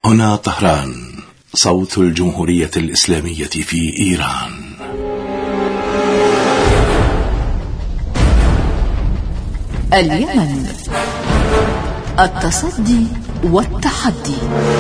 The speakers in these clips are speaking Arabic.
هنا طهران، صوت الجمهورية الإسلامية في إيران. اليمن، التصدي والتحدي.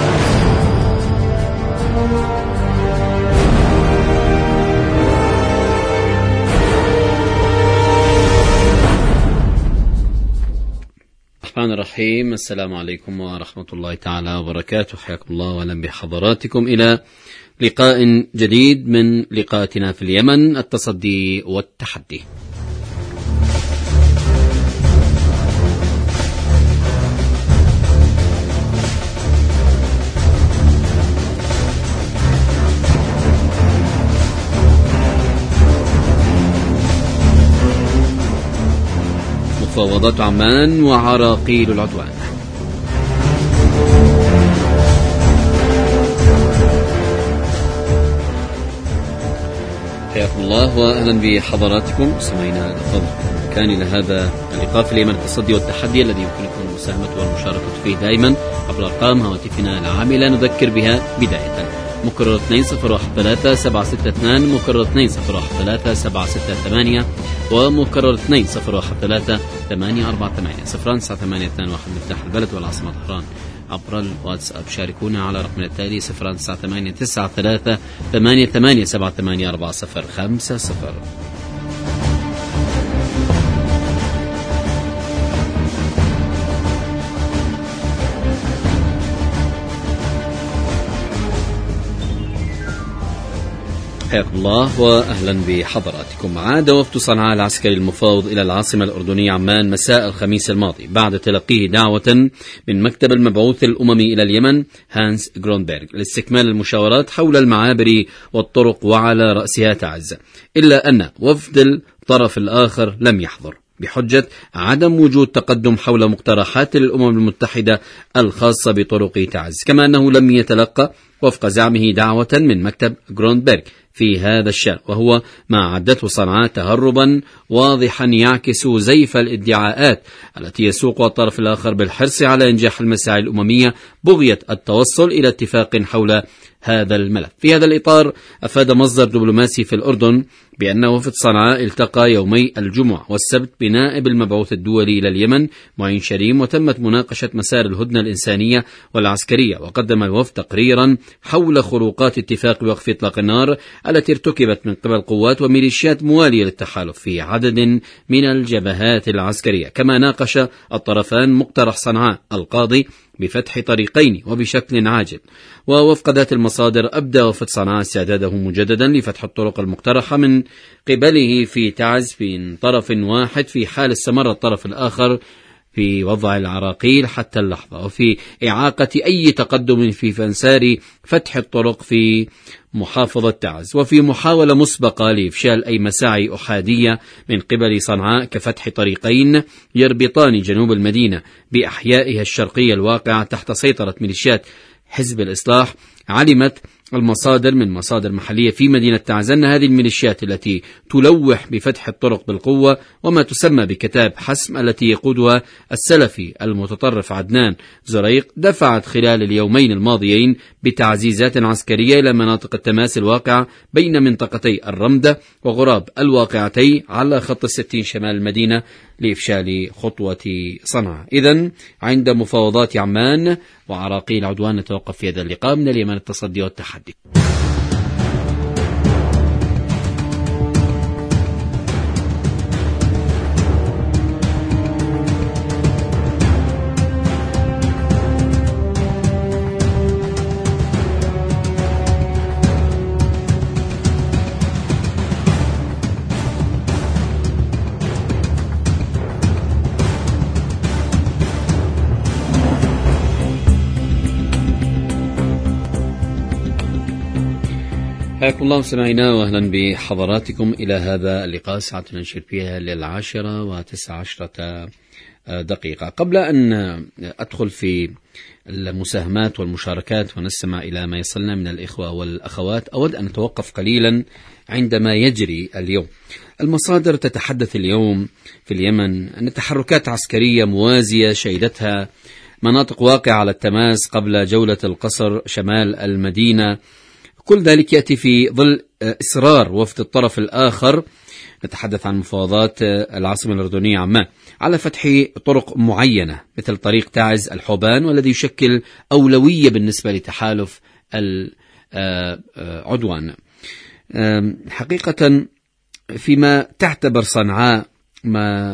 الرحمن الرحيم. السلام عليكم ورحمة الله تعالى وبركاته. حياكم الله وأهلا بحضراتكم إلى لقاء جديد من لقاءاتنا في اليمن، التصدي والتحدي. مفاوضات عمان وعراقيل العدوان. حياكم الله واهلا بحضراتكم سمعنا الفضل كان الى هذا اللقاء في اليمن، التصدي والتحدي، الذي يمكنكم المساهمه والمشاركه فيه دائما عبر ارقام هواتفنا العامله نذكر بها بدايه: مكرر 2013-762، مكرر 2013-768، ومكرر 2013-848. 09821 مفتاح البلد والعاصمة طهران. عبر الواتساب شاركونا على رقمنا التالي 0989388784050. حياكم الله واهلا بحضراتكم. عاد وفد صنعاء العسكري المفاوض الى العاصمه الاردنيه عمان مساء الخميس الماضي بعد تلقيه دعوه من مكتب المبعوث الاممي الى اليمن هانس غرونبرغ لاستكمال المشاورات حول المعابر والطرق وعلى راسها تعز، الا ان وفد الطرف الاخر لم يحضر بحجة عدم وجود تقدم حول مقترحات الأمم المتحدة الخاصة بطرق تعز، كما أنه لم يتلقى وفق زعمه دعوة من مكتب غرونبرغ في هذا الشأن، وهو ما عدته صنعاء تهربا واضحا يعكس زيف الادعاءات التي يسوقها الطرف الآخر بالحرص على إنجاح المساعي الأممية بغية التوصل إلى اتفاق حول هذا الملف. في هذا الإطار أفاد مصدر دبلوماسي في الأردن بأن وفد صنعاء التقى يومي الجمعة والسبت بنائب المبعوث الدولي إلى اليمن معين شريم، وتمت مناقشة مسار الهدنة الإنسانية والعسكرية، وقدم الوفد تقريرا حول خروقات اتفاق وقف إطلاق النار التي ارتكبت من قبل قوات وميليشيات موالية للتحالف في عدد من الجبهات العسكرية. كما ناقش الطرفان مقترح صنعاء القاضي بفتح طريقين وبشكل عاجل. ووفق ذات المصادر أبدى وفد صنعاء استعداده مجددا لفتح الطرق المقترحة من قبله في تعز من طرف واحد في حال استمر الطرف الآخر في وضع العراقيل حتى اللحظة، وفي إعاقة أي تقدم في مسار فتح الطرق في محافظة تعز، وفي محاولة مسبقة لإفشال أي مساعي أحادية من قبل صنعاء كفتح طريقين يربطان جنوب المدينة بأحيائها الشرقية الواقعة تحت سيطرة ميليشيات حزب الإصلاح. علمت المصادر من مصادر محلية في مدينة تعز أن هذه الميليشيات التي تلوح بفتح الطرق بالقوة وما تسمى بكتاب حسم التي يقودها السلفي المتطرف عدنان زريق دفعت خلال اليومين الماضيين بتعزيزات عسكرية إلى مناطق التماس الواقعة بين منطقتي الرمدة وغراب الواقعتي على خط 60 شمال المدينة لإفشال خطوة صنعاء. إذن عند مفاوضات عمان وعراقيل العدوان نتوقف في هذا اللقاء. من اليمن، التصدي والتحدي. حياكم الله مستمعينا واهلا بحضراتكم الى هذا اللقاء. ساعتنا نشير فيها ل10:19 دقيقة. قبل ان ادخل في المساهمات والمشاركات ونستمع الى ما يصلنا من الاخوة والاخوات، اود ان اتوقف قليلا عندما يجري اليوم. المصادر تتحدث اليوم في اليمن أن تحركات عسكرية موازية شهدتها مناطق واقعة على التماس قبل جولة القصر شمال المدينة. كل ذلك يأتي في ظل إصرار وفد الطرف الآخر، نتحدث عن مفاوضات العاصمة الأردنية عمان، على فتح طرق معينة مثل طريق تعز الحوبان، والذي يشكل أولوية بالنسبة لتحالف العدوان. حقيقة فيما تعتبر صنعاء ما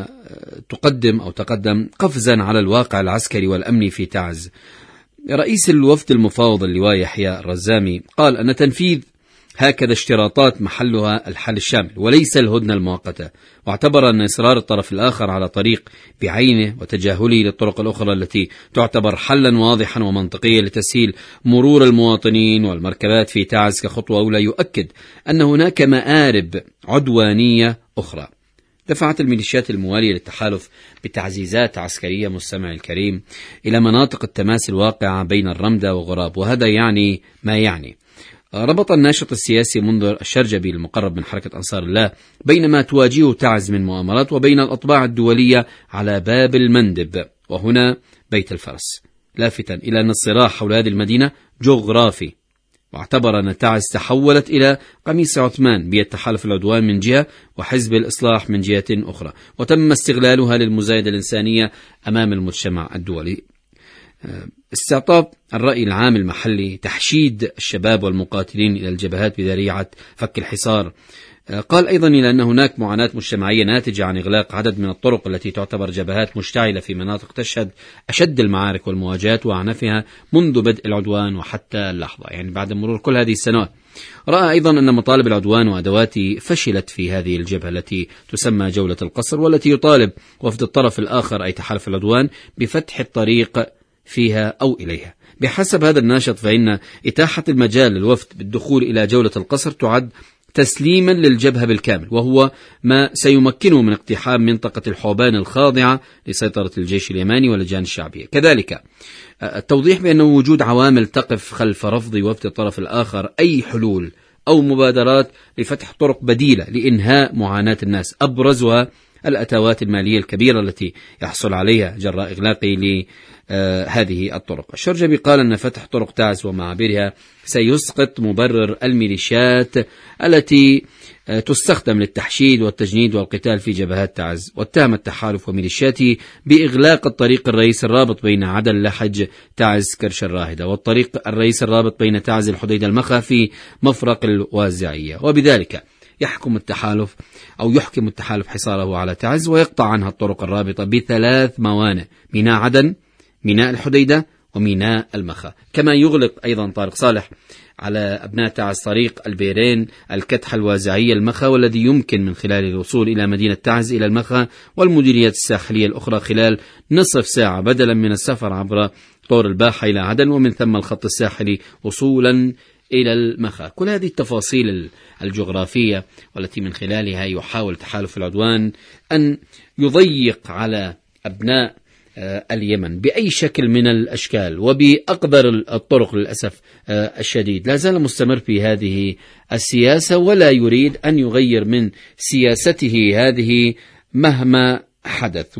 تقدم قفزا على الواقع العسكري والأمني في تعز. رئيس الوفد المفاوض اللواء يحيى الرزامي قال أن تنفيذ هكذا اشتراطات محلها الحل الشامل وليس الهدنة المؤقتة، واعتبر أن إصرار الطرف الآخر على طريق بعينه وتجاهله للطرق الأخرى التي تعتبر حلا واضحا ومنطقيا لتسهيل مرور المواطنين والمركبات في تعز كخطوة أولى يؤكد أن هناك مآرب عدوانية أخرى. دفعت الميليشيات الموالية للتحالف بتعزيزات عسكرية مستمع الكريم إلى مناطق التماس الواقعة بين الرمدة وغراب، وهذا يعني ما يعني. ربط الناشط السياسي منذر الشرجبي المقرب من حركة أنصار الله بينما تواجهه تعز من مؤامرات وبين الأطباع الدولية على باب المندب وهنا بيت الفرس، لافتا إلى أن الصراع حول هذه المدينة جغرافي، واعتبر أن تعز تحولت إلى قميص عثمان بيد تحالف العدوان من جهة وحزب الإصلاح من جهة أخرى، وتم استغلالها للمزايدة الإنسانية أمام المجتمع الدولي. استعطاب الرأي العام المحلي، تحشيد الشباب والمقاتلين إلى الجبهات بذريعة فك الحصار. قال أيضا إلى أن هناك معاناة مجتمعية ناتجة عن إغلاق عدد من الطرق التي تعتبر جبهات مشتعلة في مناطق تشهد أشد المعارك والمواجهات وأعنفها منذ بدء العدوان وحتى اللحظة، يعني بعد مرور كل هذه السنوات. رأى أيضا أن مطالب العدوان وأدواته فشلت في هذه الجبهة التي تسمى جولة القصر، والتي يطالب وفد الطرف الآخر أي تحالف العدوان بفتح الطريق فيها أو إليها. بحسب هذا الناشط فإن إتاحة المجال للوفد بالدخول إلى جولة القصر تعد تسليما للجبهة بالكامل، وهو ما سيمكنه من اقتحام منطقة الحوبان الخاضعة لسيطرة الجيش اليماني واللجان الشعبية. كذلك التوضيح بأن وجود عوامل تقف خلف رفض وفد الطرف الآخر أي حلول أو مبادرات لفتح طرق بديلة لإنهاء معاناة الناس، أبرزها الأتاوات المالية الكبيرة التي يحصل عليها جراء إغلاقه لهذه الطرق. الشرجبي قال أن فتح طرق تعز ومعابرها سيسقط مبرر الميليشيات التي تستخدم للتحشيد والتجنيد والقتال في جبهات تعز، واتهم التحالف وميليشياته بإغلاق الطريق الرئيس الرابط بين عدن لحج تعز كرش الراهدة والطريق الرئيس الرابط بين تعز الحديدة المخا في مفرق الوازعية، وبذلك يحكم التحالف حصاره على تعز ويقطع عنها الطرق الرابطة بثلاث موانئ: ميناء عدن، ميناء الحديدة، وميناء المخا. كما يغلق أيضا طارق صالح على أبناء تعز طريق البيرين الكتحة الوازعية المخا، والذي يمكن من خلال الوصول إلى مدينة تعز إلى المخا والمديريات الساحلية الأخرى خلال نصف ساعة بدلا من السفر عبر طور الباحة إلى عدن، ومن ثم الخط الساحلي وصولا إلى المخا. كل هذه التفاصيل الجغرافية والتي من خلالها يحاول تحالف العدوان أن يضيق على أبناء اليمن بأي شكل من الأشكال وبأقدر الطرق للأسف الشديد، لا زال مستمر في هذه السياسة ولا يريد أن يغير من سياسته هذه مهما حدث.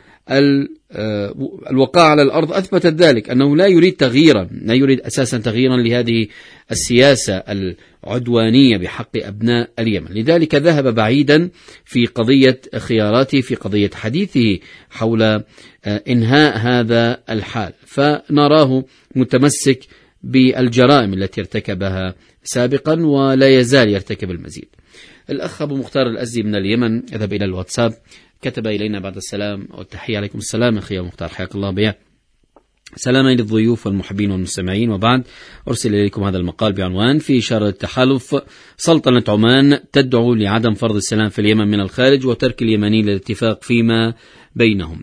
والوقائع على الأرض أثبتت ذلك، أنه لا يريد أساسا تغييرا لهذه السياسة العدوانية بحق أبناء اليمن. لذلك ذهب بعيدا في قضية خياراته، في قضية حديثه حول إنهاء هذا الحال، فنراه متمسك بالجرائم التي ارتكبها سابقا ولا يزال يرتكب المزيد. الأخ أبو مختار الأزدي من اليمن يذهب إلى الواتساب، كتب إلينا بعد السلام والتحية: عليكم السلام أخي أبو مختار، حياك الله بيا. سلاما للضيوف والمحبين والمستمعين، وبعد أرسل إليكم هذا المقال بعنوان: في إشارة التحالف سلطنة عمان تدعو لعدم فرض السلام في اليمن من الخارج وترك اليمنيين للاتفاق فيما بينهم.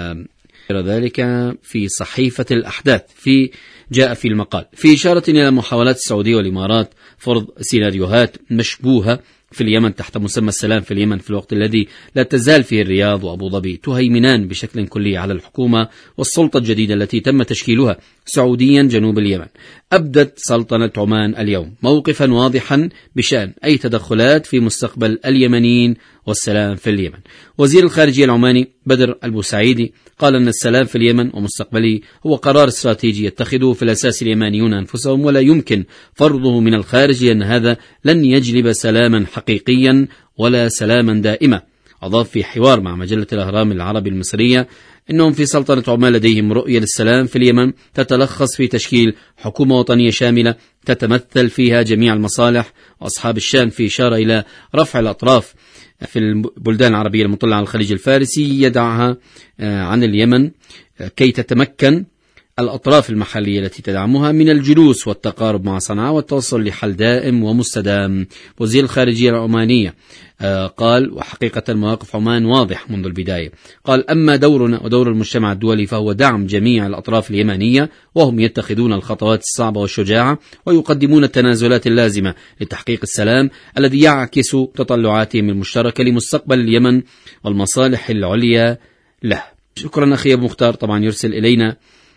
ذلك في صحيفة الأحداث جاء في المقال في إشارة إلى محاولات السعودية والإمارات فرض سيناريوهات مشبوهة في اليمن تحت مسمى السلام في اليمن، في الوقت الذي لا تزال فيه الرياض وأبو ظبي تهيمنان بشكل كلي على الحكومة والسلطة الجديدة التي تم تشكيلها سعوديا جنوب اليمن. أبدت سلطنة عمان اليوم موقفا واضحا بشأن أي تدخلات في مستقبل اليمنيين والسلام في اليمن. وزير الخارجية العماني بدر البوسعيدي قال أن السلام في اليمن ومستقبله هو قرار استراتيجي يتخذه في الأساس اليمانيون أنفسهم، ولا يمكن فرضه من الخارج، لأن هذا لن يجلب سلاما حقيقيا ولا سلاما دائما. أضاف في حوار مع مجلة الأهرام العربي المصرية أنهم في سلطنة عمان لديهم رؤية للسلام في اليمن تتلخص في تشكيل حكومة وطنية شاملة تتمثل فيها جميع المصالح وأصحاب الشأن، في إشارة إلى رفع الأطراف في البلدان العربية المطلة على الخليج الفارسي يدعها عن اليمن كي تتمكن الأطراف المحلية التي تدعمها من الجلوس والتقارب مع صنعاء والتوصل لحل دائم ومستدام. وزير الخارجية العمانية قال: وحقيقة مواقف عمان واضح منذ البداية. قال: أما دورنا ودور المجتمع الدولي فهو دعم جميع الأطراف اليمنية، وهم يتخذون الخطوات الصعبة والشجاعة ويقدمون التنازلات اللازمة لتحقيق السلام الذي يعكس تطلعاتهم المشتركة لمستقبل اليمن والمصالح العليا له. شكرا أخي أبو مختار، طبعا يرسل إلينا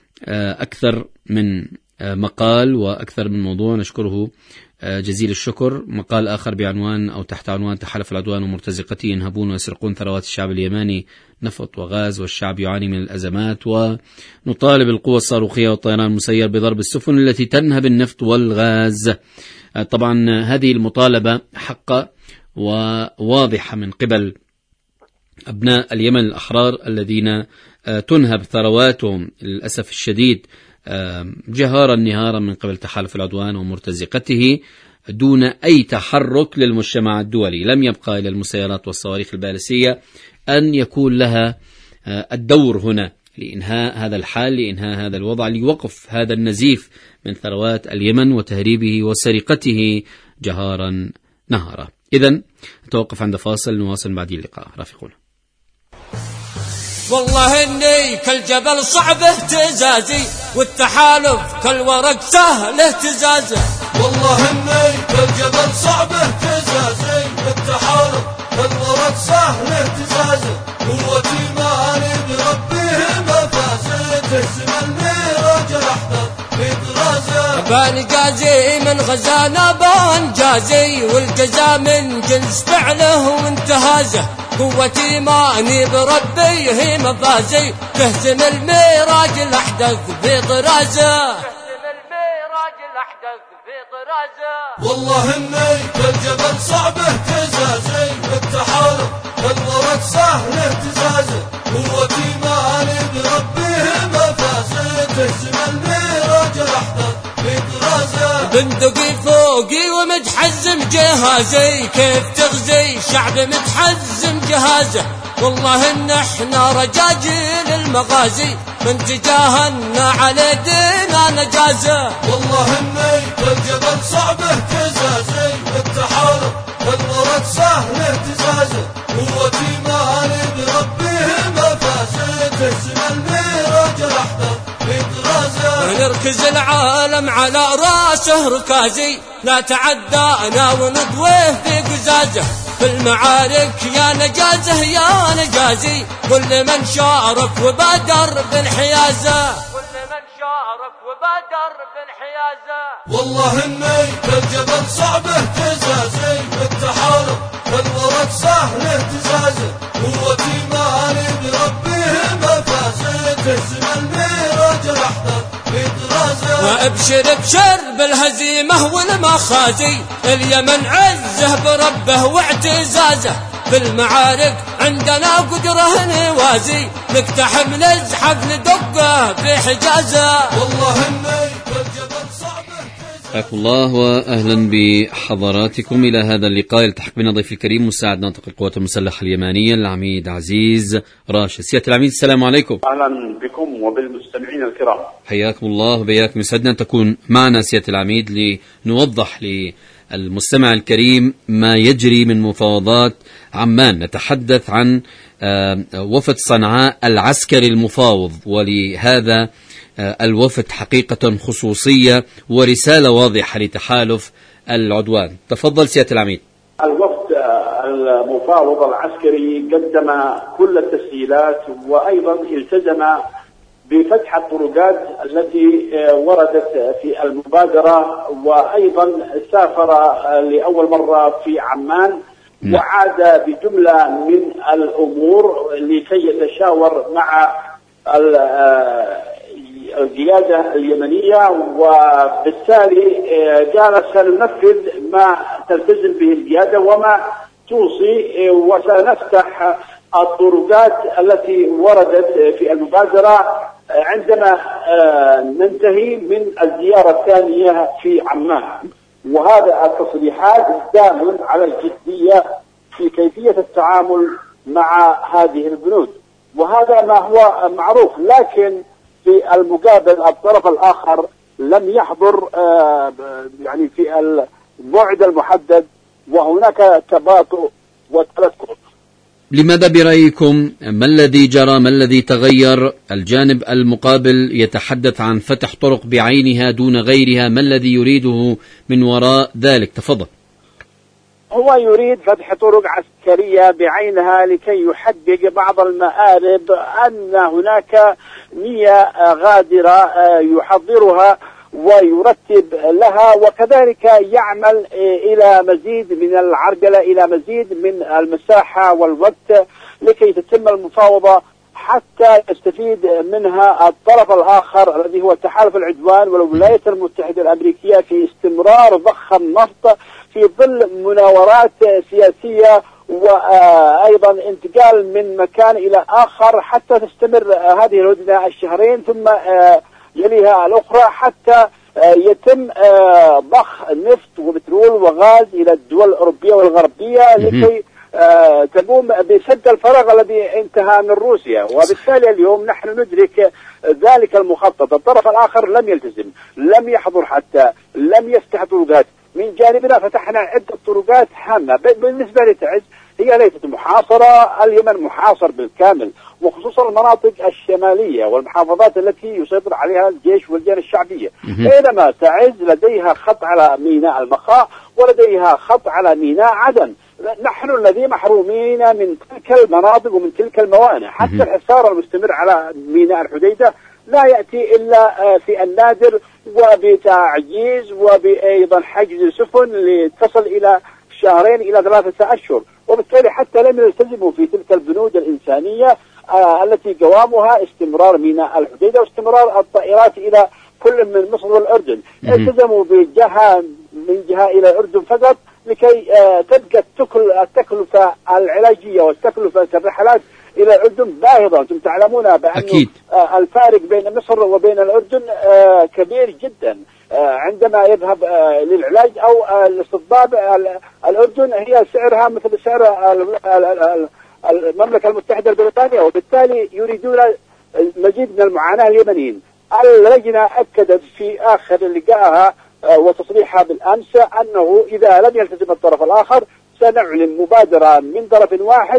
أكثر من مقال وأكثر من موضوع، نشكره جزيل الشكر. مقال آخر بعنوان أو تحت عنوان: تحالف العدوان ومرتزقته ينهبون ويسرقون ثروات الشعب اليماني، نفط وغاز والشعب يعاني من الأزمات، ونطالب القوى الصاروخية والطيران المسير بضرب السفن التي تنهب النفط والغاز. طبعا هذه المطالبة حقة وواضحة من قبل أبناء اليمن الأحرار الذين تنهب ثرواتهم للأسف الشديد جهارا نهارا من قبل تحالف العدوان ومرتزقته دون أي تحرك للمجتمع الدولي. لم يبقى إلى المسيرات والصواريخ البالستية أن يكون لها الدور هنا لإنهاء هذا الحال، لإنهاء هذا الوضع، لوقف هذا النزيف من ثروات اليمن وتهريبه وسرقته جهارا نهارا. إذن نتوقف عند فاصل، نواصل بعد اللقاء، رافقونا. والله إني كالجبل صعب اهتزازي، والتحالف كالورق سهل اهتزازه. والله إني كالجبل صعب اهتزازي، والتحالف كالورق سهل اهتزازه. قوتي مالي بربيه مفازه، تهزم الميراج الأحداث في طرازه. بانجازي من غزانا بانجازي، والجزاء من جنس فعله وانتهازه. قوتي ماني بربي هي مفازي، تهزم الميراج الأحدث بطرازه. والله إني كالجبل صعب اهتزازي، والتحالف كالورق سهل اهتزازه. قوتي ماني بربي هي مفازي، تهزم الميراج الأحدث بطرازه. بندقي فوقي ومتحزم جهازي، كيف تغزي شعب متحزم جهازه. والله إن احنا رجاجيل المغازي، من تجاهلنا على دينا نجازه. والله إني كالجبل صعب اهتزازي، والتحالف كالورق سهل اهتزازه. قوتي مالي بربي مفازي، تهزم الميراج الأحدث بطرازه. نركز العالم على راسه ركازي، لا تعدانا ونطويه في قزازه. في المعارك يا نجازه يا نجازي، كل من شارك وبادر بالحيازه. كل من شارك وبادر بالحيازه. والله إني كالجبل صعب اهتزازي، والتحالف كالورق سهل اهتزازه. قوتي مالي بربيه مفازي، تهزم الميراج الأحدث بطرازه. وابشر ابشر بالهزيمة والمخازي، اليمن عزه بربه واعتزازه. في المعارك عندنا قدره نوازي، نقتحم نزحف ندقه بحجازه. والله إني كالجبل صعب. حياكم الله وأهلا بحضراتكم إلى هذا اللقاء. يلتحق بنا ضيف الكريم مساعد ناطق القوات المسلحة اليمانية العميد عزيز راشد. سيادة العميد السلام عليكم. أهلا بكم وبالمستمعين الكرام. حياكم الله وبياكم، يسعدنا أن تكون معنا سيادة العميد لنوضح للمستمع الكريم ما يجري من مفاوضات عمان. نتحدث عن وفد صنعاء العسكري المفاوض، ولهذا الوفد حقيقة خصوصية ورسالة واضحة لتحالف العدوان. تفضل سيادة العميد. الوفد المفاوض العسكري قدم كل التسهيلات، وأيضا التزم بفتح الطرقات التي وردت في المبادرة، وأيضا سافر لأول مرة في عمان وعاد بجملة من الأمور لكي يتشاور مع القيادة اليمنية، وبالتالي قال سننفذ ما تلتزم به القيادة وما توصي، وسنفتح الطرقات التي وردت في المبادرة عندما ننتهي من الزيارة الثانية في عمان. وهذا التصريحات دال على الجدية في كيفية التعامل مع هذه البنود، وهذا ما هو معروف. لكن في المقابل الطرف الآخر لم يحضر يعني في الموعد المحدد، وهناك تباطؤ وتلكؤ. لماذا برأيكم؟ ما الذي جرى؟ ما الذي تغير؟ الجانب المقابل يتحدث عن فتح طرق بعينها دون غيرها، ما الذي يريده من وراء ذلك؟ تفضل. هو يريد فتح طرق عسكرية بعينها لكي يحقق بعض المآرب أن هناك نية غادرة يحضرها ويرتب لها، وكذلك يعمل إلى مزيد من العرقلة، إلى مزيد من المساحة والوقت لكي تتم المفاوضة حتى يستفيد منها الطرف الآخر الذي هو التحالف العدوان والولايات المتحدة الأمريكية في استمرار ضخ النفط في ظل مناورات سياسية، وأيضا انتقال من مكان إلى آخر حتى تستمر هذه الهدنة الشهرين ثم يليها الأخرى حتى يتم ضخ نفط وبترول وغاز إلى الدول الأوروبية والغربية لكي تقوم بسد الفراغ الذي انتهى من روسيا. وبالتالي اليوم نحن ندرك ذلك المخطط. الطرف الآخر لم يلتزم، لم يحضر، حتى لم يفتح طرقات. من جانبنا فتحنا عدة طرقات هامة. بالنسبة لتعز هي ليست محاصرة، اليمن محاصر بالكامل، وخصوصا المناطق الشمالية والمحافظات التي يسيطر عليها الجيش والجيش الشعبية، بينما تعز لديها خط على ميناء المخاء ولديها خط على ميناء عدن. نحن الذين محرومين من تلك المناطق ومن تلك الموانئ. حتى الحصار المستمر على ميناء الحديدة لا يأتي إلا في النادر وبتعجيز وبأيضا حجز سفن لتصل إلى 2 إلى 3 أشهر. وبالتالي حتى لم يلتزموا في تلك البنود الإنسانية التي قوامها استمرار ميناء الحديدة واستمرار الطائرات إلى كل من مصر والأردن. التزموا بجهة من جهة إلى الأردن فقط لكي تبقى التكلفة العلاجية والتكلفة الرحلات إلى الأردن باهظة. أنتم تعلمون بأن الفارق بين مصر وبين الأردن كبير جدا. عندما يذهب للعلاج أو الاستضباب الأردن هي سعرها مثل سعر المملكة المتحدة البريطانية، وبالتالي يريدون مزيد من المعاناة اليمنيين. اللجنة أكدت في آخر لقائها وتصريحها بالأمس أنه إذا لم يلتزم الطرف الآخر سنعلن مبادرة من طرف واحد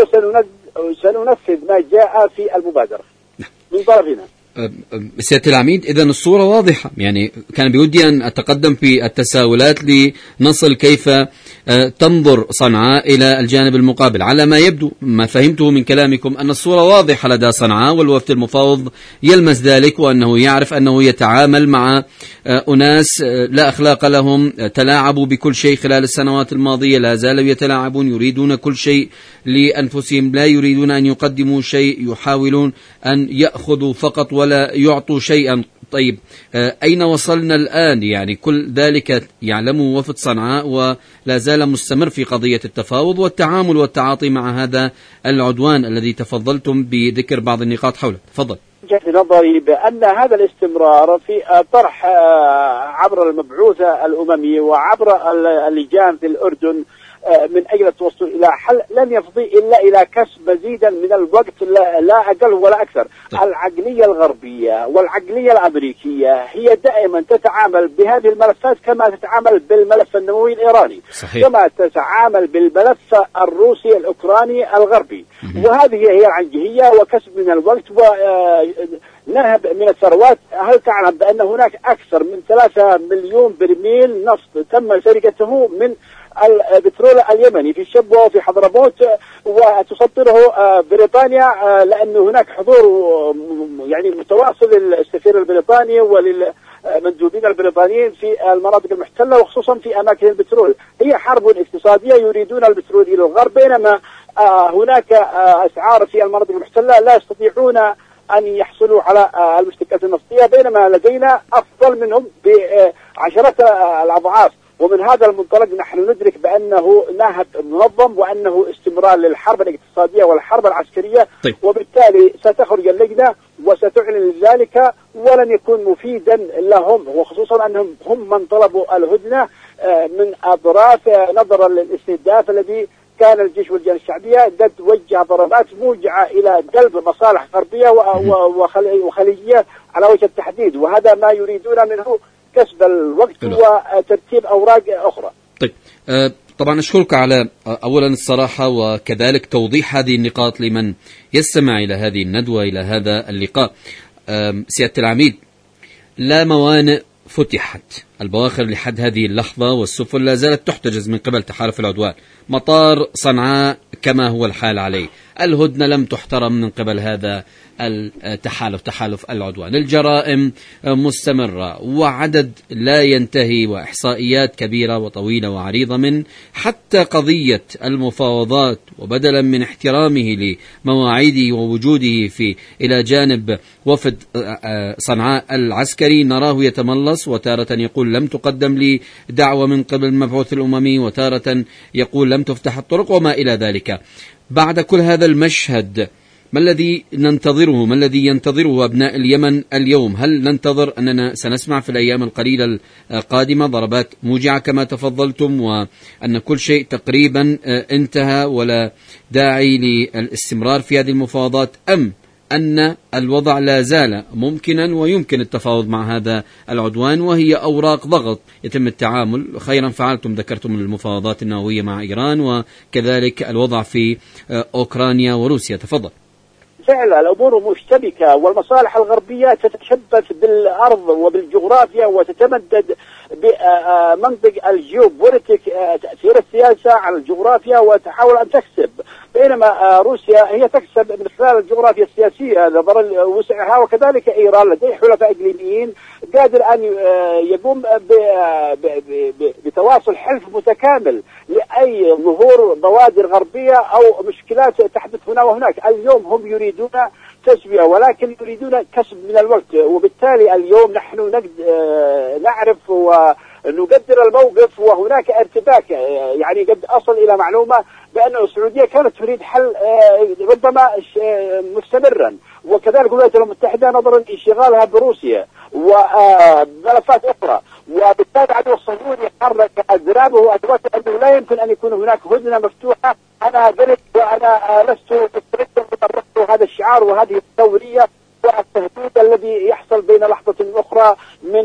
وسننفذ ما جاء في المبادرة من طرفنا. سيادة العميد، إذن الصورة واضحة. يعني كان بودي أن أتقدم في التساؤلات لنصل كيف تنظر صنعاء إلى الجانب المقابل. على ما يبدو ما فهمته من كلامكم أن الصورة واضحة لدى صنعاء والوفد المفاوض يلمس ذلك، وأنه يعرف أنه يتعامل مع أناس لا أخلاق لهم، تلاعبوا بكل شيء خلال السنوات الماضية، لا زالوا يتلاعبون، يريدون كل شيء لأنفسهم، لا يريدون أن يقدموا شيء، يحاولون أن يأخذوا فقط ولا يعطوا شيئا. طيب أين وصلنا الآن؟ يعني كل ذلك يعلمه وفد صنعاء ولا زال مستمر في قضية التفاوض والتعامل والتعاطي مع هذا العدوان الذي تفضلتم بذكر بعض النقاط حوله. تفضل. وجهة نظري بأن هذا الاستمرار في طرح عبر المبعوثة الأممية وعبر اللجان في الأردن من أجل التوصل إلى حل لن يفضي إلا إلى كسب مزيدا من الوقت لا أقل ولا أكثر. العقلية الغربية والعقلية الأمريكية هي دائما تتعامل بهذه الملفات كما تتعامل بالملف النووي الإيراني، صحيح. كما تتعامل بالملف الروسي الأوكراني الغربي. وهذه هي العنجهية وكسب من الوقت نهب من الثروات. هل تعلم بأن هناك أكثر من 3 مليون برميل نفط تم سرقته من البترول اليمني في الشبوة وفي حضرموت وتصدره بريطانيا، لأن هناك حضور يعني متواصل للسفير البريطاني وللمندوبين البريطانيين في المناطق المحتلة وخصوصا في أماكن البترول. هي حرب اقتصادية، يريدون البترول إلى الغرب، بينما هناك أسعار في المناطق المحتلة لا يستطيعون أن يحصلوا على المشتقات النفطية، بينما لدينا أفضل منهم بعشرات الأضعاف. ومن هذا المنطلق نحن ندرك بأنه نهب منظم وأنه استمرار للحرب الاقتصادية والحرب العسكرية. طيب. وبالتالي ستخرج اللجنة وستعلن ذلك ولن يكون مفيدا لهم، وخصوصا أنهم هم من طلبوا الهدنة من أطراف نظرا للاستهداف الذي كان الجيش والجيش الشعبية قد وجه ضربات موجعة إلى قلب مصالح غربية وخليجية على وجه التحديد، وهذا ما يريدون منه كسب الوقت وترتيب أوراق أخرى. طيب طبعا أشكرك على أولا الصراحة وكذلك توضيح هذه النقاط لمن يستمع إلى هذه الندوة إلى هذا اللقاء. سيادة العميد، لا موانئ فتحت، البواخر لحد هذه اللحظة والسفن لا زالت تحتجز من قبل تحالف العدوان، مطار صنعاء كما هو الحال عليه، الهدنة لم تحترم من قبل هذا التحالف تحالف العدوان، الجرائم مستمرة وعدد لا ينتهي وإحصائيات كبيرة وطويلة وعريضة من حتى قضية المفاوضات، وبدلا من احترامه لمواعيده ووجوده إلى جانب وفد صنعاء العسكري نراه يتملص، وتارة يقول لم تقدم لي دعوة من قبل المبعوث الأممي، وتارة يقول لم تفتح الطرق وما إلى ذلك. بعد كل هذا المشهد ما الذي ننتظره؟ ما الذي ينتظره أبناء اليمن اليوم؟ هل ننتظر أننا سنسمع في الأيام القليلة القادمة ضربات موجعة كما تفضلتم، وأن كل شيء تقريبا انتهى ولا داعي للاستمرار في هذه المفاوضات، أم أن الوضع لا زال ممكنا ويمكن التفاوض مع هذا العدوان وهي أوراق ضغط يتم التعامل؟ خيرا فعلتم ذكرتم المفاوضات النووية مع إيران وكذلك الوضع في أوكرانيا وروسيا. تفضل. فعلا الأمور مشتبكة، والمصالح الغربية تتشبث بالأرض وبالجغرافيا وتتمدد بمنطق الجيوبوليتيك، تأثير السياسة على الجغرافيا وتحاول أن تكسب، بينما روسيا هي تكسب من خلال الجغرافيا السياسية نظرا وسعها، وكذلك إيران لديه حلفاء إقليميين قادر أن يقوم بتواصل حلف متكامل لأي ظهور بوادر غربية أو مشكلات تحدث هنا وهناك. اليوم هم يريدون تسوية ولكن يريدون كسب من الوقت، وبالتالي اليوم نحن نعرف ونقدر الموقف، وهناك ارتباك. يعني قد أصل إلى معلومة بأن السعودية كانت تريد حل ربما مستمرا، وكذلك الولايات المتحدة نظرا انشغالها بروسيا وملفات أخرى، وبالتالي العدو الصهيوني حرك أذرابه وأدواته أنه لا يمكن أن يكون هناك هدنة مفتوحة. أنا برد وأنا لست مسترد هذا الشعار وهذه الثورية والتهديد الذي يحصل بين لحظة أخرى من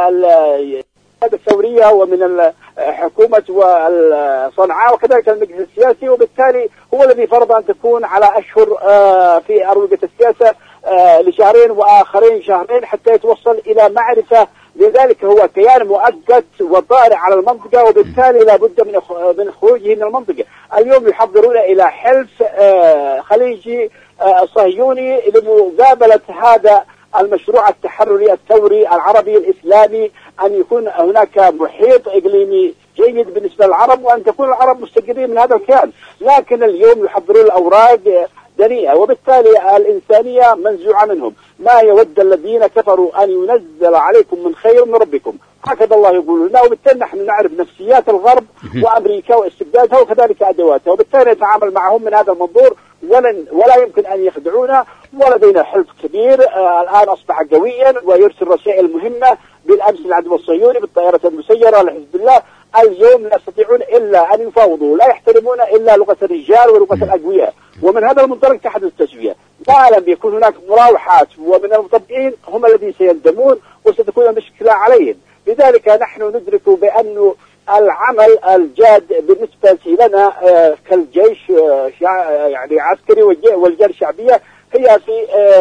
الثورية ومن الحكومة وصنعاء وكذلك المجلس السياسي، وبالتالي هو الذي فرض أن تكون على أشهر في أروقة السياسة لشهرين وآخرين شهرين حتى يتوصل إلى معرفة. لذلك هو كيان مؤقت وطارئ على المنطقة، وبالتالي لا بد من خروجه من المنطقة. اليوم يحضرون إلى حلف خليجي صهيوني لمقابلة هذا المشروع التحرري الثوري العربي الإسلامي، أن يكون هناك محيط إقليمي جيد بالنسبة للعرب وأن تكون العرب مستقرين من هذا الكيان. لكن اليوم يحضرون الأوراق دنيئة، وبالتالي الإنسانية منزوعة منهم. ما يود الذين كفروا أن ينزل عليكم من خير من ربكم، هكذا الله يقول لنا. وبالتالي نحن نعرف نفسيات الغرب وأمريكا واستبدادها وكذلك أدواتها، وبالتالي نتعامل معهم من هذا المنظور ولا يمكن أن يخدعونا. ولدينا حلف كبير الآن أصبح قويا ويرسل رسائل مهمة. بالأمس العدو الصهيوني بالطائرة المسيرة لحزب الله، اليوم لا يستطيعون إلا أن يفاوضوا، لا يحترمون إلا لغة الرجال ولغة الأقوياء، ومن هذا المنطلق تحدث التسوية. ما لم يكن هناك مراوحات ومن المطبعين هم الذين سيندمون وستكون المشكلة عليهم. لذلك نحن ندرك بأن العمل الجاد بالنسبة لنا كالجيش يعني عسكري والجيش الشعبية هي في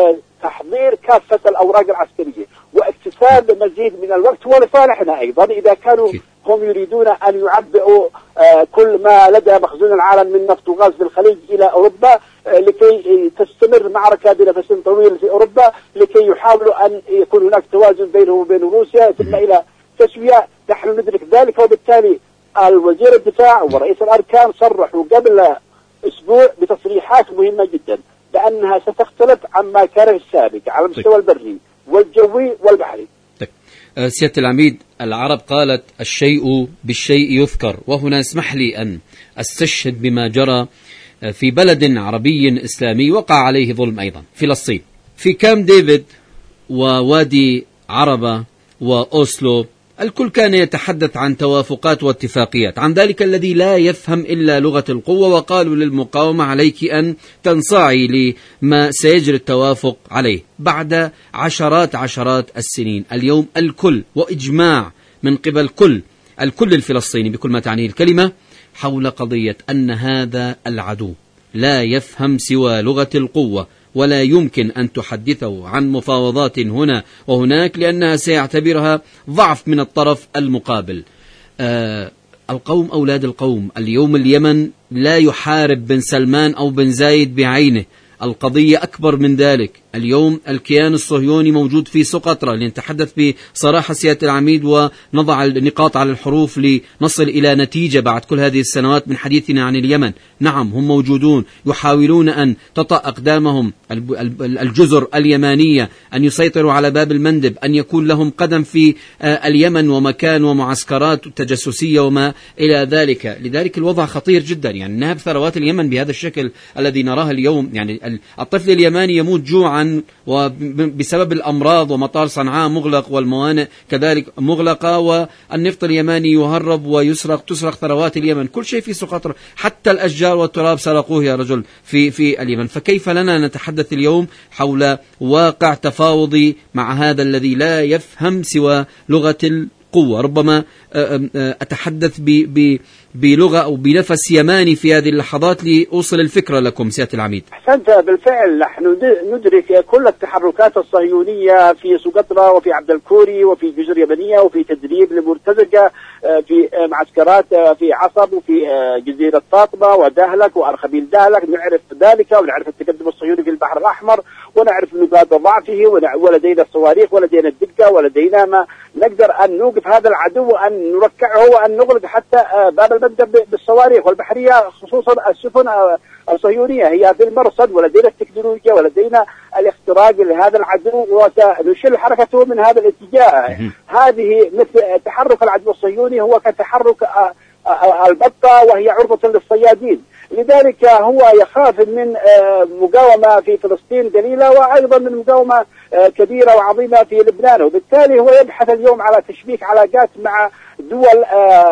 تحضير كافة الأوراق العسكرية واكتساب مزيد من الوقت، ولصالحنا أيضا إذا كانوا هم يريدون أن يعبئوا كل ما لدى مخزون العالم من نفط وغاز في الخليج إلى أوروبا لكي تستمر معركة بنفس طويل في أوروبا، لكي يحاولوا أن يكون هناك توازن بينهم وبين روسيا ثم إلى تسوية. نحن ندرك ذلك، وبالتالي الوزير الدفاع ورئيس الأركان صرحوا قبل أسبوع بتصريحات مهمة جدا بأنها ستختلف عما كان في السابق على المستوى البري والجوي والبحري. سيادة العميد، العرب قالت الشيء بالشيء يذكر، وهنا اسمح لي أن أستشهد بما جرى في بلد عربي إسلامي وقع عليه ظلم أيضا، فلسطين. في كام ديفيد ووادي عربة وأوسلو الكل كان يتحدث عن توافقات واتفاقيات، عن ذلك الذي لا يفهم إلا لغة القوة، وقالوا للمقاومة عليك أن تنصاعي لما سيجري التوافق عليه بعد عشرات السنين. اليوم الكل وإجماع من قبل الكل الفلسطيني بكل ما تعنيه الكلمة حول قضية أن هذا العدو لا يفهم سوى لغة القوة، ولا يمكن أن تحدثه عن مفاوضات هنا وهناك لأنها سيعتبرها ضعف من الطرف المقابل. القوم أولاد القوم. اليوم اليمن لا يحارب بن سلمان أو بن زايد بعينه، القضية أكبر من ذلك. اليوم الكيان الصهيوني موجود في سقطرى، لنتحدث بصراحة سيادة العميد ونضع النقاط على الحروف لنصل إلى نتيجة بعد كل هذه السنوات من حديثنا عن اليمن. نعم، هم موجودون يحاولون أن تطأ أقدامهم الجزر اليمانية، أن يسيطروا على باب المندب، أن يكون لهم قدم في اليمن ومكان ومعسكرات تجسسية وما إلى ذلك. لذلك الوضع خطير جدا، يعني نهب ثروات اليمن بهذا الشكل الذي نراه اليوم. يعني الطفل اليماني يموت جوعا وبسبب الأمراض، ومطار صنعاء مغلق والموانئ كذلك مغلقة، والنفط اليماني يهرب تسرق ثروات اليمن، كل شيء في سقطرى، حتى الأشجار والتراب سرقوه يا رجل في اليمن. فكيف لنا نتحدث اليوم حول واقع تفاوضي مع هذا الذي لا يفهم سوى لغة القوة؟ ربما أتحدث بلغة أو بنفس يماني في هذه اللحظات لأوصل الفكرة لكم سيادة العميد. أحسنت، بالفعل نحن ندرك كل التحركات الصهيونية في سقطرى وفي عبد الكوري وفي جزر يمنية وفي تدريب لمرتزقة في معسكرات في عصب وفي جزيرة فاطمة ودهلك وأرخبيل دهلك. نعرف ذلك ونعرف التقدم الصهيوني في البحر الأحمر ونعرف نقاط ضعفه، ولدينا الصواريخ ولدينا الدقة ولدينا ما نقدر أن نوقف هذا العدو وأن نركعه وأن نغلق حتى باب المندب بالصواريخ والبحرية، خصوصا السفن الصهيونية هي في المرصد، ولدينا التكنولوجيا ولدينا الاختراق لهذا العدو وسنشل حركته من هذا الاتجاه. هذه مثل تحرك العدو الصهيوني هو كتحرك البطة وهي عرضة للصيادين، لذلك هو يخاف من مقاومة في فلسطين قليلة وأيضا من مقاومة كبيرة وعظيمة في لبنان، وبالتالي هو يبحث اليوم على تشبيك علاقات مع دول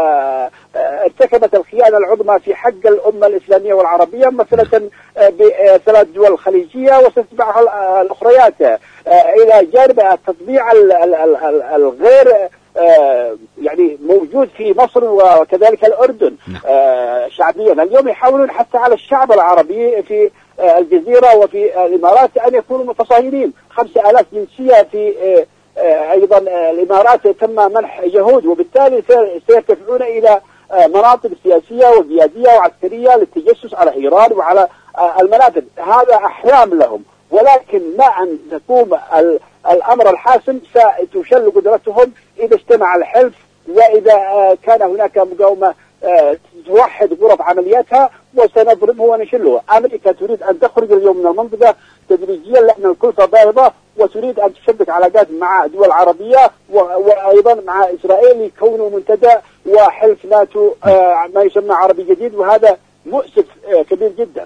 ارتكبت الخيانة العظمى في حق الأمة الإسلامية والعربية، مثلا بثلاث دول خليجية وستتبعها الأخريات، إلى جانب التطبيع الغير يعني موجود في مصر وكذلك الأردن شعبيا. اليوم يحاولون حتى على الشعب العربي في الجزيرة وفي الإمارات أن يكونوا متصاهرين. 5000 جنسية في أيضا الإمارات تم منح يهود، وبالتالي سيرتفعون إلى مناطق سياسية وقيادية وعسكرية للتجسس على إيران وعلى المنافذ. هذا أحلام لهم، ولكن ما أن تقوم الأمر الحاسم ستشل قدرتهم إذا اجتمع الحلف، وإذا كان هناك مقاومة توحد غرف عملياتها، وسنضربه ونشله. أمريكا تريد أن تخرج اليوم من المنطقة تدريجيا لأن الكلفة باهظة، وتريد أن تشبك علاقات مع دول عربية وأيضا مع إسرائيل يكونوا منتدى وحلف ناتو ما يسمى عربي جديد، وهذا مؤسف كبير جدا.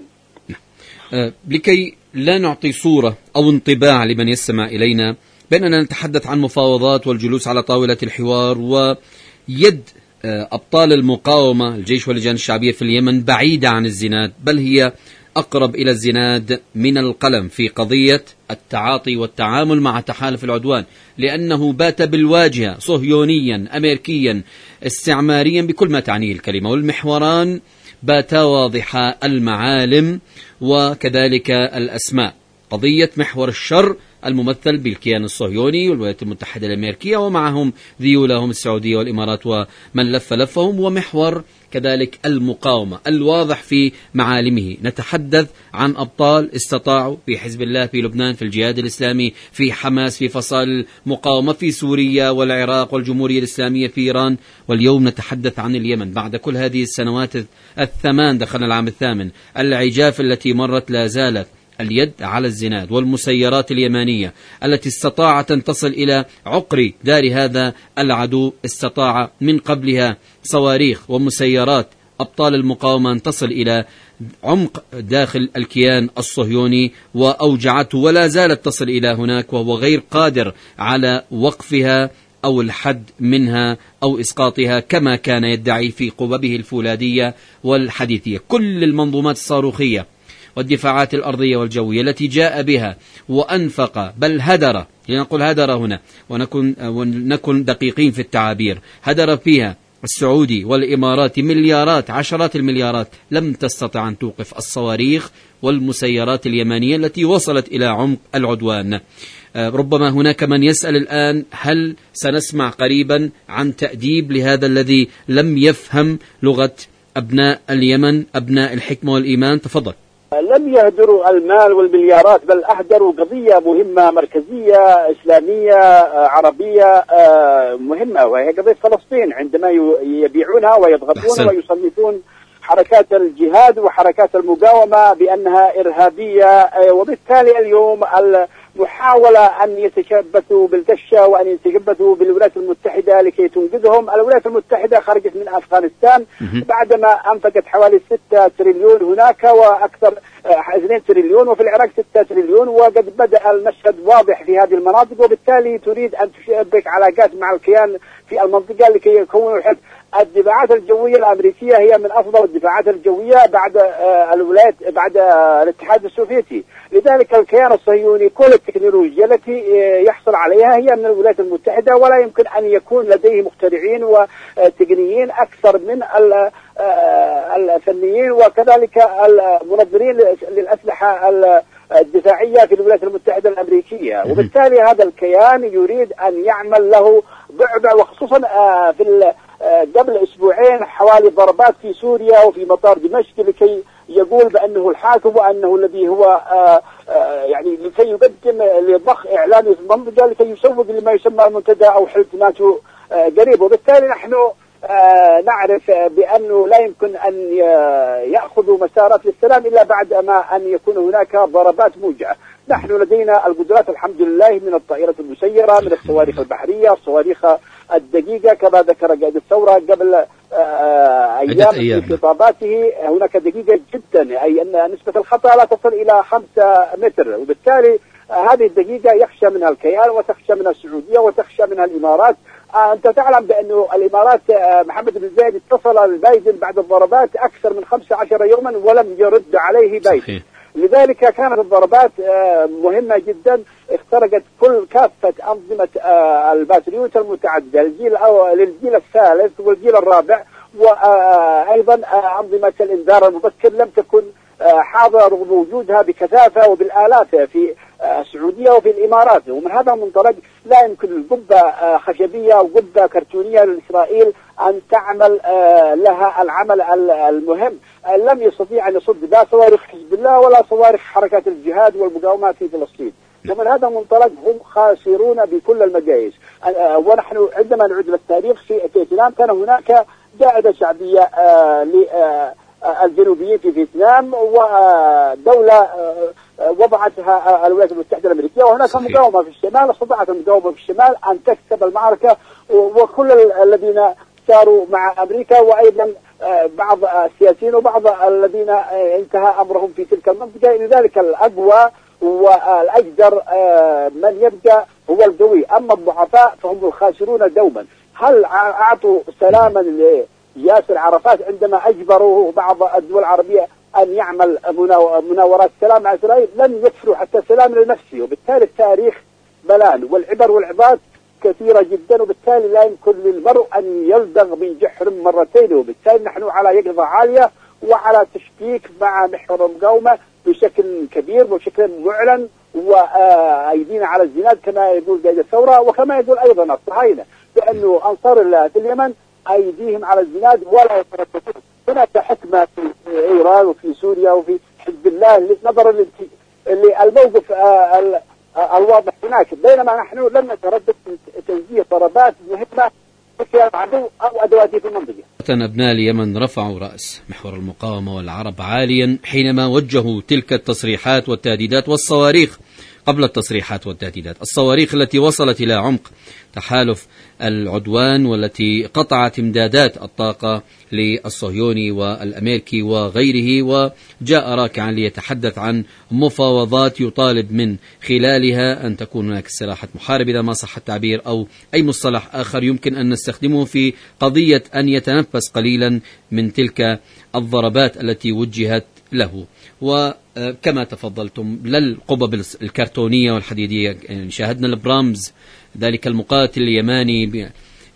لكي لا نعطي صورة أو انطباع لمن يستمع إلينا بأننا نتحدث عن مفاوضات والجلوس على طاولة الحوار، ويد أبطال المقاومة الجيش واللجان الشعبية في اليمن بعيدة عن الزناد، بل هي أقرب إلى الزناد من القلم في قضية التعاطي والتعامل مع تحالف العدوان، لأنه بات بالواجهة صهيونيا أمريكيا استعماريا بكل ما تعنيه الكلمة، والمحوران باتا واضحا المعالم وكذلك الأسماء. قضية محور الشر الممثل بالكيان الصهيوني والولايات المتحدة الأمريكية، ومعهم ذيولهم السعودية والإمارات ومن لفهم، ومحور كذلك المقاومة الواضح في معالمه. نتحدث عن أبطال استطاعوا في حزب الله في لبنان، في الجهاد الإسلامي، في حماس، في فصائل المقاومة في سوريا والعراق والجمهورية الإسلامية في إيران، واليوم نتحدث عن اليمن. بعد كل هذه السنوات الثمان، دخلنا العام الثامن، العجاف التي مرت لا زالت اليد على الزناد، والمسيرات اليمانية التي استطاعت أن تصل إلى عقر دار هذا العدو، استطاع من قبلها صواريخ ومسيرات أبطال المقاومة أن تصل إلى عمق داخل الكيان الصهيوني وأوجعته، ولا زالت تصل إلى هناك، وهو غير قادر على وقفها أو الحد منها أو إسقاطها كما كان يدعي في قببه الفولاذية والحديثية. كل المنظومات الصاروخية والدفاعات الأرضية والجوية التي جاء بها وأنفق، بل هدر، لنقول هدر هنا ونكن دقيقين في التعابير، هدر فيها السعودي والإمارات مليارات، عشرات المليارات، لم تستطع أن توقف الصواريخ والمسيرات اليمانية التي وصلت إلى عمق العدوان. ربما هناك من يسأل الآن: هل سنسمع قريبا عن تأديب لهذا الذي لم يفهم لغة أبناء اليمن، أبناء الحكمة والإيمان؟ تفضل. لم يهدروا المال والمليارات، بل أهدروا قضية مهمة مركزية إسلامية عربية مهمة، وهي قضية فلسطين. عندما يبيعونها ويضغطون ويصنفون حركات الجهاد وحركات المقاومة بأنها إرهابية، وبالتالي اليوم المحاولة أن يتشبثوا بالقشة وأن يتشبثوا بالولايات المتحدة لكي تنقذهم. الولايات المتحدة خرجت من أفغانستان بعدما أنفقت حوالي 6 تريليون هناك وأكثر 2 تريليون، وفي العراق 6 تريليون، وقد بدأ المشهد واضح في هذه المناطق، وبالتالي تريد أن تشبك علاقات مع الكيان في المنطقة لكي يكونوا حد. الدفاعات الجوية الأمريكية هي من أفضل الدفاعات الجوية بعد الولايات، بعد الاتحاد السوفيتي. لذلك الكيان الصهيوني كل التكنولوجيا التي يحصل عليها هي من الولايات المتحدة، ولا يمكن أن يكون لديه مخترعين وتقنيين أكثر من الفنيين وكذلك المنظرين للأسلحة الدفاعية في الولايات المتحدة الأمريكية. وبالتالي هذا الكيان يريد أن يعمل له بعبع، وخصوصا في قبل أسبوعين حوالي ضربات في سوريا وفي مطار دمشق لكي يقول بأنه الحاكم وأنه الذي هو يعني لكي يقدم لضخ إعلامي في المنطقة لكي يسوق لما يسمى المنتدى أو حلف ناتو قريب. وبالتالي نحن نعرف بأنه لا يمكن أن يأخذوا مسارات للسلام إلا بعد ما أن يكون هناك ضربات موجعة. نحن لدينا القدرات الحمد لله من الطائرة المسيرة، من الصواريخ البحرية، الصواريخ الدقيقة كما ذكر قائد الثورة قبل أيام في خطاباته. هناك دقيقة جدا، أي أن نسبة الخطأ لا تصل إلى 5 متر، وبالتالي هذه الدقيقة يخشى منها الكيان وتخشى منها السعودية وتخشى منها الإمارات. أنت تعلم بأنه الإمارات محمد بن زايد اتصل بايدن بعد الضربات أكثر من 15 يوما ولم يرد عليه بايدن. لذلك كانت الضربات مهمة جدا، اخترقت كافة أنظمة الباتريوت المتعددة للجيل الثالث والجيل الرابع، وأيضا أنظمة الإنذار المبكر لم تكن حاضرة رغم وجودها بكثافة وبالآلاف في السعودية وفي الإمارات. ومن هذا المنطلق لا يمكن القبة خشبية أو قبة كرتونية لإسرائيل أن تعمل لها العمل المهم. لم يستطيع أن يصد لا صواريخ حزب الله ولا صواريخ حركات الجهاد والمقاومة في فلسطين. ومن هذا المنطلق هم خاسرون بكل المقاييس. ونحن عندما نعود للتاريخ في فيتنام كان هناك قاعدة شعبية للجنوبيين في فيتنام، ودولة وضعتها الولايات المتحدة الأمريكية، وهناك مقاومة في الشمال. استطاعت المقاومة في الشمال أن تكسب المعركة، وكل الذين ساروا مع أمريكا وأيضا بعض السياسيين وبعض الذين انتهى أمرهم في تلك المنطقة. لذلك الأقوى والأجدر من يبقى هو القوي، أما الضعفاء فهم الخاسرون دوما. هل أعطوا سلاما لياسر عرفات عندما أجبروا بعض الدول العربية أن يعمل مناورات سلام مع إسرائيل؟ لن يكفروا حتى السلام لنفسه. وبالتالي التاريخ بلان والعبر والعظات كثيرة جدا، وبالتالي لا يمكن للمرء أن يلدغ من جحر مرتين. وبالتالي نحن على يقظة عالية وعلى تشكيك مع محور المقاومة بشكل كبير وبشكل معلن، وأيدينا على الزناد كما يقول قائد الثورة، وكما يقول أيضا الصهاينة بأنه أنصار الله في اليمن أيديهم على الزناد ولا يترددون. هناك حكمة في إيران وفي سوريا وفي حزب الله نظرا للموقف الواضح هناك، بينما نحن لم نتردد في تنزيه ضربات مهمة في العدو أو أدواته في المنطقة. أبناء اليمن رفعوا رأس محور المقاومة والعرب عاليا حينما وجهوا تلك التصريحات والتهديدات والصواريخ. قبل التصريحات والتهديدات، الصواريخ التي وصلت إلى عمق تحالف العدوان والتي قطعت امدادات الطاقة للصهيوني والأمريكي وغيره، وجاء راكعا ليتحدث عن مفاوضات يطالب من خلالها أن تكون هناك استراحة محارب إذا ما صح التعبير، أو أي مصطلح آخر يمكن أن نستخدمه في قضية أن يتنفس قليلا من تلك الضربات التي وجهت له. وكما تفضلتم للقبب الكرتونية والحديدية، يعني شاهدنا البرامز، ذلك المقاتل اليماني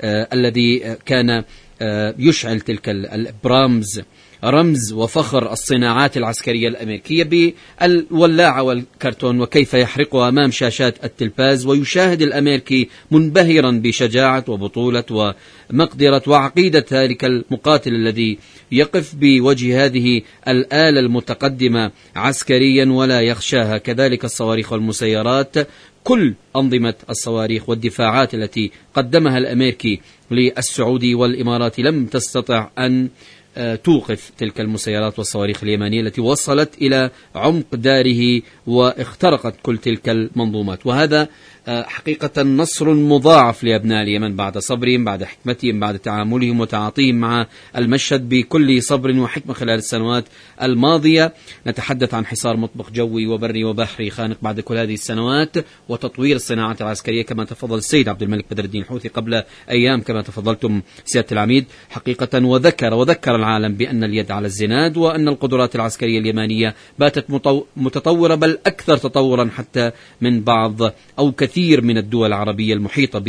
الذي كان يشعل تلك البرامز رمز وفخر الصناعات العسكرية الأمريكية بالولاعة والكرتون، وكيف يحرقها أمام شاشات التلفاز، ويشاهد الأمريكي منبهرا بشجاعة وبطولة ومقدرة وعقيدة ذلك المقاتل الذي يقف بوجه هذه الآلة المتقدمة عسكريا ولا يخشاها. كذلك الصواريخ والمسيرات، كل أنظمة الصواريخ والدفاعات التي قدمها الأمريكي للسعودي والإمارات لم تستطع أن توقف تلك المسيرات والصواريخ اليمانية التي وصلت إلى عمق داره واخترقت كل تلك المنظومات. وهذا حقيقة نصر مضاعف لأبناء اليمن بعد صبرهم، بعد حكمتهم، بعد تعاملهم وتعاطيهم مع المشهد بكل صبر وحكمة خلال السنوات الماضية. نتحدث عن حصار مطبخ جوي وبري وبحري خانق بعد كل هذه السنوات، وتطوير الصناعات العسكرية كما تفضل السيد عبد الملك بدر الدين الحوثي قبل أيام كما تفضلتم سيادة العميد حقيقة، وذكر العالم بأن اليد على الزناد، وأن القدرات العسكرية اليمانية باتت متطورة، بل أكثر تطورا حتى من بعض أو كثير من الدول العربية المحيطة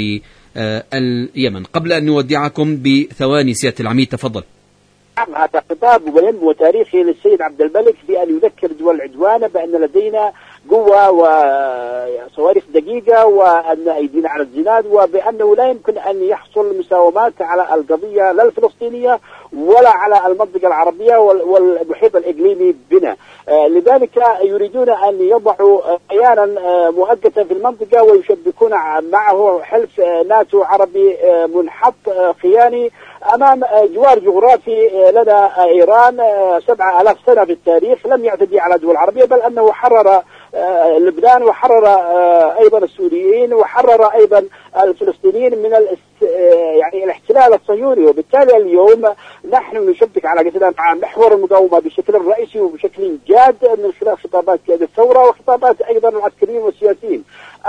باليمن. قبل أن نودعكم بثواني سيادة العميد تفضل. هذا خطاب مهم وتاريخي للسيد عبد الملك بأن يذكر دول العدوان بأن لدينا قوة وصواريخ دقيقة وأن أيدينا على الزناد، وبأنه لا يمكن أن يحصل مساومات على القضية لا الفلسطينية ولا على المنطقة العربية والمحيط الإقليمي بنا. لذلك يريدون أن يضعوا بيانا مؤقتا في المنطقة ويشبكون معه حلف ناتو عربي منحط خياني أمام جوار جغرافي لدى إيران 7000 سنة في التاريخ لم يعتدي على دول عربية، بل أنه حرر لبنان وحرر أيضا السوريين وحرر أيضا الفلسطينيين من يعني الاحتلال الصهيوني. وبالتالي اليوم نحن نشبك علاقتنا مع محور المقاومة بشكل رئيسي وبشكل جاد من خلال خطابات قيادة الثورة وخطابات أيضا العسكريين والسياسيين.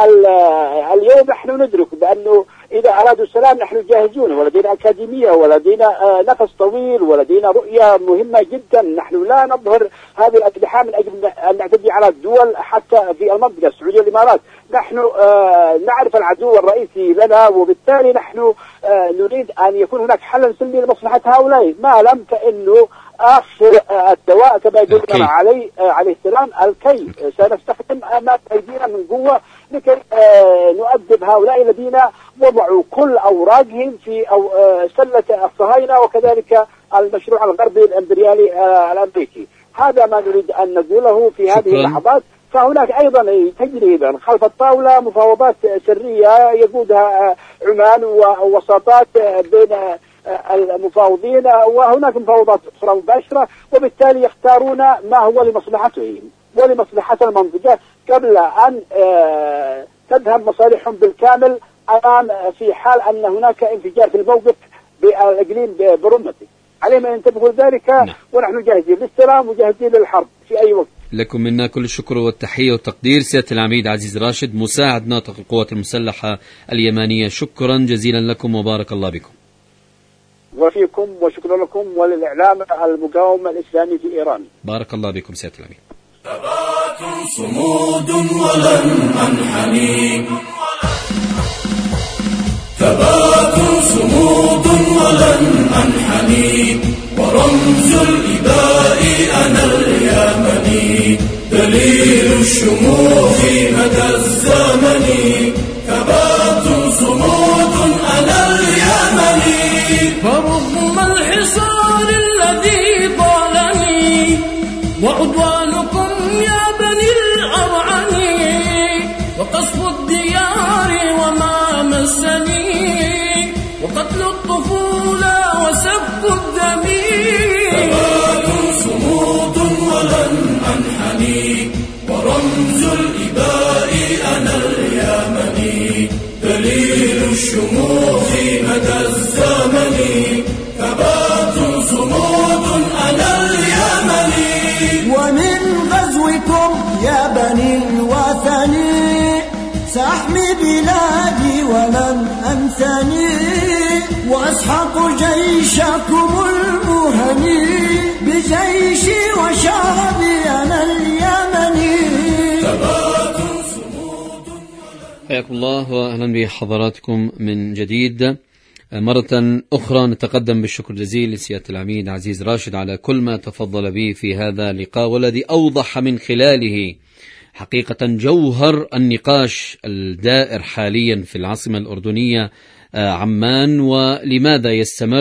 اليوم نحن ندرك بأنه إذا أرادوا السلام نحن جاهزون، ولدينا أكاديمية ولدينا نفس طويل ولدينا رؤية مهمة جدا. نحن لا نظهر هذه الأسلحة من أجل أن نعتدي على الدول حتى في المنطقة السعودية والإمارات. نحن نعرف العدو الرئيسي لنا، وبالتالي نحن نريد أن يكون هناك حل سلمي لمصلحة هؤلاء، ما لم كأنه آخر الدواء كما يقول عليه السلام الكي. سنستخدم ما بأيدينا من قوة لكي نؤدب هؤلاء الذين وضعوا كل أوراقهم في سلة الصهاينة وكذلك المشروع الغربي الإمبريالي الأمريكي. هذا ما نريد أن نقوله في هذه اللحظات. فهناك أيضا تجري خلف الطاولة مفاوضات سرية يقودها عمان ووساطات بين المفاوضين، وهناك مفاوضات أخرى مباشرة، وبالتالي يختارون ما هو لمصلحتهم ولمصلحة المنطقة قبل أن تذهب مصالحهم بالكامل أمام في حال أن هناك انفجار في الموقف بالإقليم برمتي. عليهم أن ينتبهوا ذلك. ونحن جاهزين للسلام وجاهزين للحرب في أي وقت. لكم منا كل الشكر والتحية والتقدير سيادة العميد عزيز راشد مساعد ناطق القوات المسلحة اليمانية، شكرا جزيلا لكم وبارك الله بكم. وفيكم وشكرا لكم وللإعلام المقاوم الإسلامي في إيران. بارك الله بكم سيادة العميد. ثبات صمود ولن أنحني، ثبات صمود ولن أنحني، ورمز الإباء أنا اليمني، دليل الشموخ رغم الحصار الذي طالني وعدوانكم يا بني الأرعن وقصف الديار وما مسني وقتل الطفولة وسفك الدم ثبات صمود ولن أنحني ورمز الإباء أنا اليمني دليل الشموخ مدى الزمن ثبات صمود أنا اليمني ومن غزوكم يا بني الوثن سأحمي بلادي ولن أنثني وأسحق جيشكم المهني بجيشي وشعبي أنا اليمني ثبات صمود. حياكم الله وأهلا بحضراتكم من جديد مرة أخرى. نتقدم بالشكر الجزيل لسيادة العميد عزيز راشد على كل ما تفضل به في هذا اللقاء والذي أوضح من خلاله حقيقة جوهر النقاش الدائر حاليا في العاصمة الأردنية عمان، ولماذا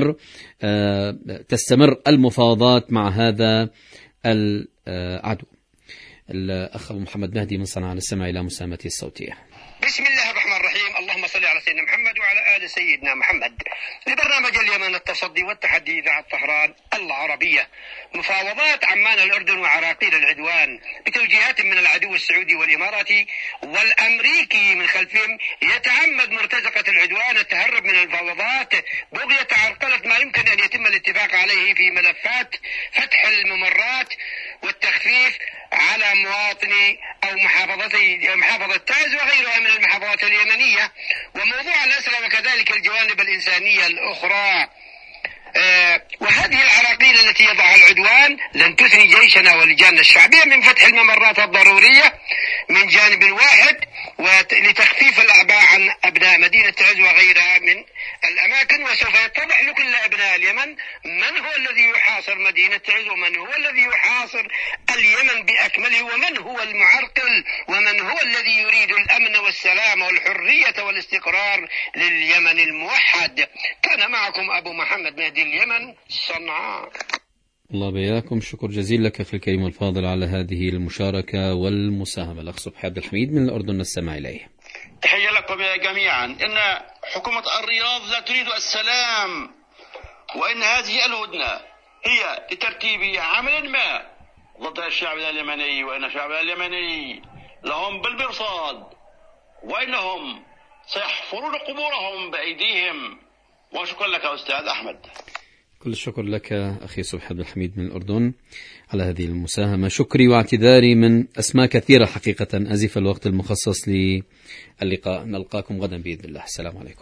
تستمر المفاوضات مع هذا العدو. الأخ أبو محمد مهدي من صنعاء للسمع إلى مساهمته الصوتية. بسم الله الرحمن الرحيم. اللهم صل على سيدنا محمد وعلى آل سيدنا محمد. لبرنامج اليمن التصدي والتحدي إذاعة طهران العربية. مفاوضات عمان الأردن وعراقيل العدوان بتوجيهات من العدو السعودي والإماراتي والأمريكي من خلفهم يتعمد مرتزقة العدوان التهرب من المفاوضات بغية عرقلة ما يمكن أن يتم الاتفاق عليه في ملفات فتح الممرات والتخفيف على مواطني أو محافظة تعز وغيرها من المحافظات اليمنية، وموضوع الأسرى وكذلك الجوانب الإنسانية الأخرى. وهذه العراقيل التي يضعها العدوان لن تثني جيشنا ولجاننا الشعبية من فتح الممرات الضرورية من جانب واحد لتخفيف الأعباء عن أبناء مدينة تعز وغيرها من الأماكن. وسوف يتضح لكل أبناء اليمن من هو الذي يحاصر مدينة تعز ومن هو الذي يحاصر اليمن بأكمله ومن هو المعرقل ومن هو الذي يريد الأمن والسلام والحرية والاستقرار لليمن الموحد. كان معكم أبو محمد مهدي اليمن صنعاء. الله بياكم. شكر جزيل لك أخي الكريم الفاضل على هذه المشاركة والمساهمة. الأخ صبحي عبد الحميد من الأردن نستمع إليه. تحية لكم جميعا. إن حكومة الرياض لا تريد السلام، وإن هذه الهدنة هي لترتيب عمل ما ضد الشعب اليمني، وإن الشعب اليمني لهم بالمرصاد وإنهم سيحفرون قبورهم بأيديهم. وشكرا لك أستاذ أحمد. كل الشكر لك أخي صبحي عبد الحميد من الأردن على هذه المساهمة. شكري واعتذاري من أسماء كثيرة حقيقة، أزف الوقت المخصص للقاء. نلقاكم غدا بإذن الله. السلام عليكم.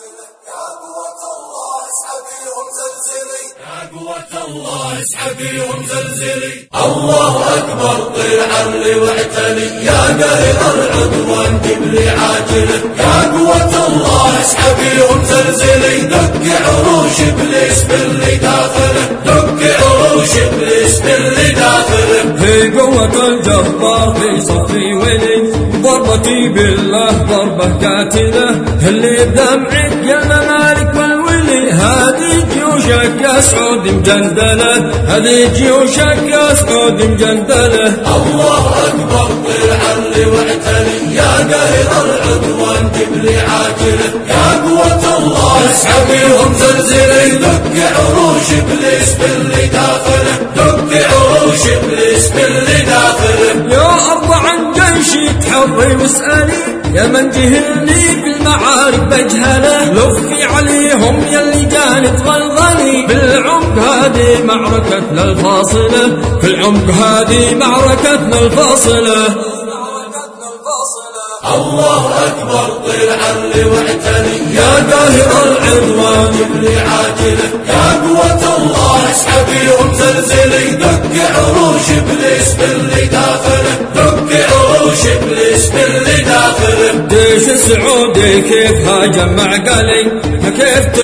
قوة الله اسحبيهم زلزلي. الله أكبر طير عرلي واعتلي يا قاهر العدوان قبلي عاجلي. يا قوة الله اسحبيهم زلزلي. دق عروش إبليس باللي داخله، دق عروش إبليس باللي داخله. في قوة الجبار في صفي ولي ضربتي بالله ضربة قاتلة اللي بدمعك يا ممالك والولي. هذه جيوشك يا سعود مجندلة، هذه جيوشك يا سعود مجندلة. الله أكبر طير عرلي واعتلي يا قاهر العدوان قبلي عاجله. يا قوة الله اسحبيهم زلزلي. دق عروش إبليس باللي داخله، دق عروش إبليس باللي داخله. يا أرض عن جيشي تحري واسألي يا من جهلني بالمعارك بجهله. لفي عليهم يلي كانت غلغلي بالعمق هذه معركتنا الفاصلة، في العمق هذه معركتنا الفاصلة. الله أكبر طير عرلي واعتلي يا قاهر العدوان قبلي عاجله. يا قوة الله اسحبيهم زلزلي. دق عروش إبليس باللي داخله، دق عروش إبليس باللي داخله. جيش السعودي كيف هاجم معقلي، كيف